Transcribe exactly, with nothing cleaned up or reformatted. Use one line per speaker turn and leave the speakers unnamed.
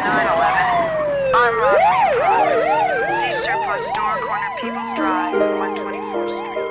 nine eleven. Armed robbery in progress. See surplus store, corner People's Drive, one twenty-fourth Street.